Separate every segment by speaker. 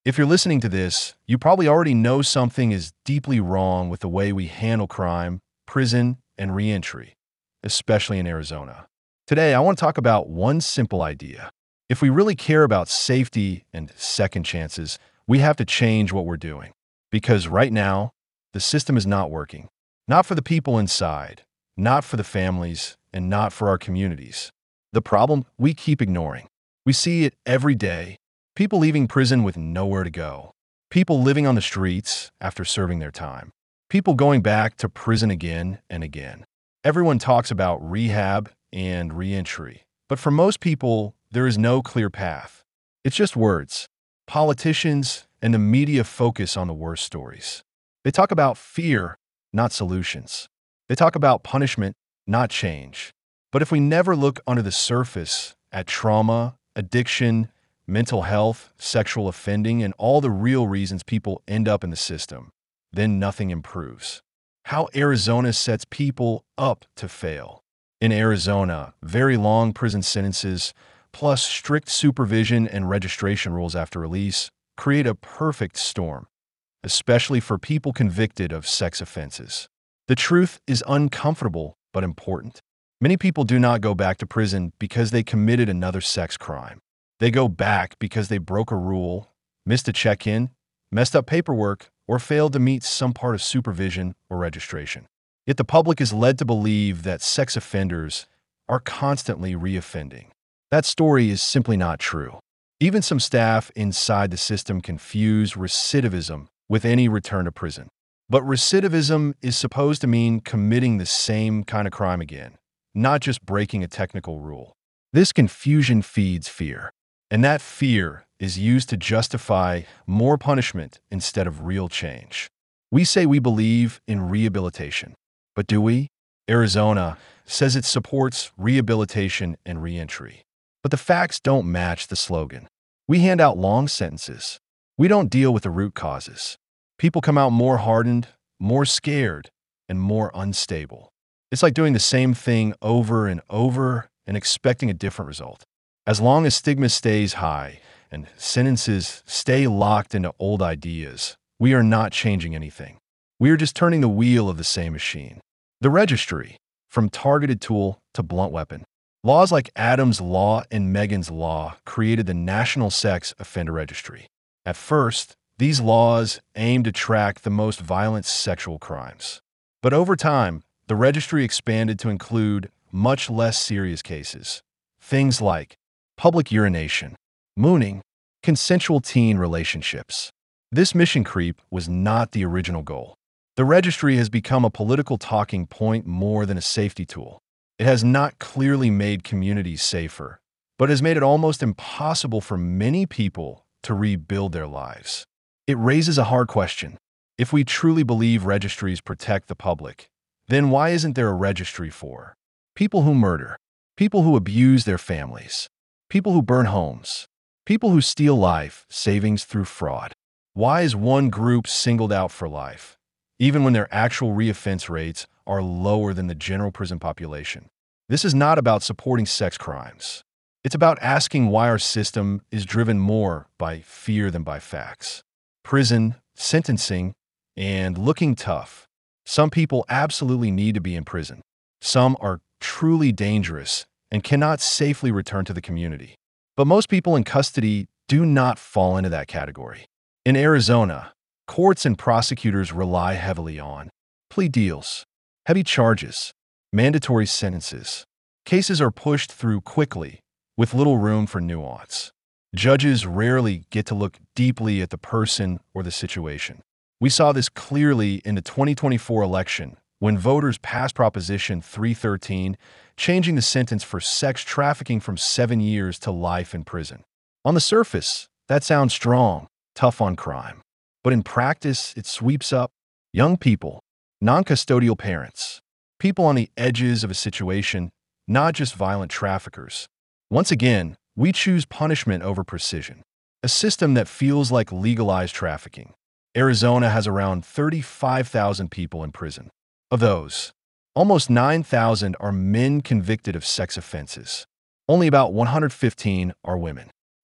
Speaker 1: If you're listening to this, you probably already know something is deeply wrong with the way we handle crime, prison, and reentry, especially in Arizona. Today, I want to talk about one simple idea. If we really care about safety and second chances, we have to change what we're doing. Because right now, the system is not working. Not for the people inside, not for the families, and not for our communities. The problem we keep ignoring. We see it every day. People leaving prison with nowhere to go. People living on the streets after serving their time. People going back to prison again and again. Everyone talks about rehab and reentry. But for most people, there is no clear path. It's just words. Politicians and the media focus on the worst stories. They talk about fear, not solutions. They talk about punishment, not change. But if we never look under the surface at trauma, addiction, mental health, sexual offending, and all the real reasons people end up in the system, then nothing improves. How Arizona sets people up to fail. In Arizona, very long prison sentences, plus strict supervision and registration rules after release, create a perfect storm, especially for people convicted of sex offenses. The truth is uncomfortable but important. Many people do not go back to prison because they committed another sex crime. They go back because they broke a rule, missed a check-in, messed up paperwork, or failed to meet some part of supervision or registration. Yet the public is led to believe that sex offenders are constantly reoffending. That story is simply not true. Even some staff inside the system confuse recidivism with any return to prison. But recidivism is supposed to mean committing the same kind of crime again, not just breaking a technical rule. This confusion feeds fear, and that fear is used to justify more punishment instead of real change. We say we believe in rehabilitation, but do we? Arizona says it supports rehabilitation and reentry. But the facts don't match the slogan. We hand out long sentences. We don't deal with the root causes. People come out more hardened, more scared, and more unstable. It's like doing the same thing over and over and expecting a different result. As long as stigma stays high and sentences stay locked into old ideas, we are not changing anything. We are just turning the wheel of the same machine. The registry, from targeted tool to blunt weapon. Laws like Adam's Law and Megan's Law created the National Sex Offender Registry. At first, these laws aimed to track the most violent sexual crimes. But over time, the registry expanded to include much less serious cases. Things like public urination, mooning, consensual teen relationships. This mission creep was not the original goal. The registry has become a political talking point more than a safety tool. It has not clearly made communities safer, but has made it almost impossible for many people to rebuild their lives. It raises a hard question. If we truly believe registries protect the public, then why isn't there a registry for people who murder, people who abuse their families, people who burn homes, people who steal life savings through fraud? Why is one group singled out for life, even when their actual reoffense rates are lower than the general prison population? This is not about supporting sex crimes. It's about asking why our system is driven more by fear than by facts. Prison, sentencing, and looking tough. Some people absolutely need to be in prison. Some are truly dangerous and cannot safely return to the community. But most people in custody do not fall into that category. In Arizona, courts and prosecutors rely heavily on plea deals, heavy charges, mandatory sentences. Cases are pushed through quickly, with little room for nuance. Judges rarely get to look deeply at the person or the situation. We saw this clearly in the 2024 election when voters passed Proposition 313, changing the sentence for sex trafficking from 7 years to life in prison. On the surface, that sounds strong, tough on crime. But in practice, it sweeps up young people, non-custodial parents, people on the edges of a situation, not just violent traffickers. Once again, we choose punishment over precision, a system that feels like legalized trafficking. Arizona has around 35,000 people in prison. Of those, almost 9,000 are men convicted of sex offenses. Only about 115 are women.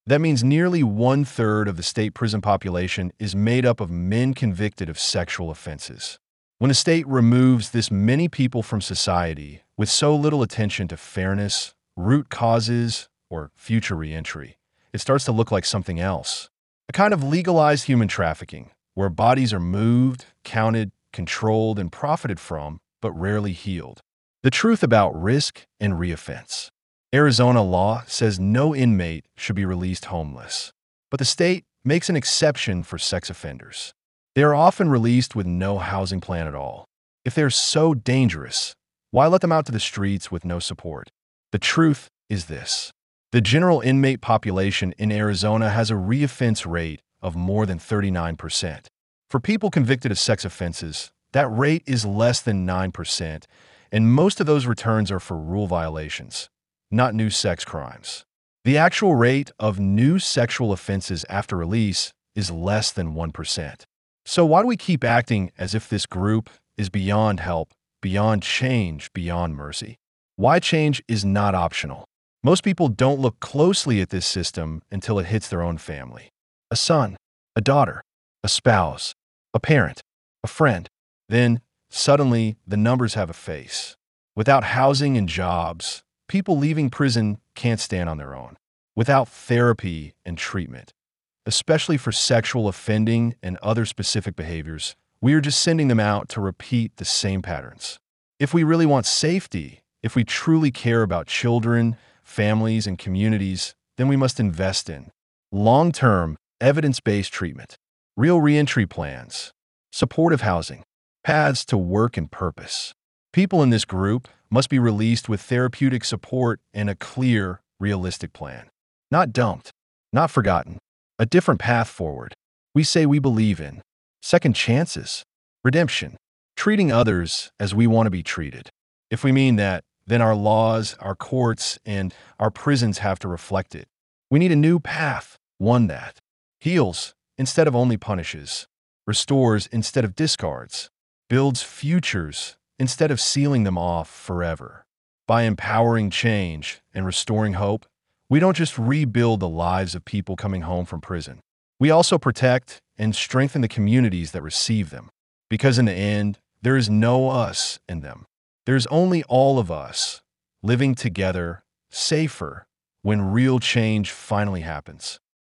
Speaker 1: That means nearly one-third of the state prison population is made up of men convicted of sexual offenses. When a state removes this many people from society with so little attention to fairness, root causes, or future reentry, it starts to look like something else. A kind of legalized human trafficking, where bodies are moved, counted, controlled, and profited from, but rarely healed. The truth about risk and reoffense. Arizona law says no inmate should be released homeless, but the state makes an exception for sex offenders. They are often released with no housing plan at all. If they're so dangerous, why let them out to the streets with no support? The truth is this. The general inmate population in Arizona has a reoffense rate of more than 39%. For people convicted of sex offenses, that rate is less than 9%, and most of those returns are for rule violations, not new sex crimes. The actual rate of new sexual offenses after release is less than 1%. So why do we keep acting as if this group is beyond help, beyond change, beyond mercy? Why change is not optional? Most people don't look closely at this system until it hits their own family. A son, a daughter, a spouse, a parent, a friend. Then, suddenly, the numbers have a face. Without housing and jobs, people leaving prison can't stand on their own. Without therapy and treatment, especially for sexual offending and other specific behaviors, we are just sending them out to repeat the same patterns. If we really want safety, if we truly care about children, families, and communities, then we must invest in long-term, evidence-based treatment, real reentry plans, supportive housing, paths to work and purpose. People in this group must be released with therapeutic support and a clear, realistic plan. Not dumped, not forgotten, a different path forward. We say we believe in second chances, redemption, treating others as we want to be treated. If we mean that, then our laws, our courts, and our prisons have to reflect it. We need a new path, one that heals instead of only punishes, restores instead of discards, builds futures instead of sealing them off forever. By empowering change and restoring hope, we don't just rebuild the lives of people coming home from prison. We also protect and strengthen the communities that receive them. Because in the end, there is no us in them. There's only all of us living together, safer, when real change finally happens.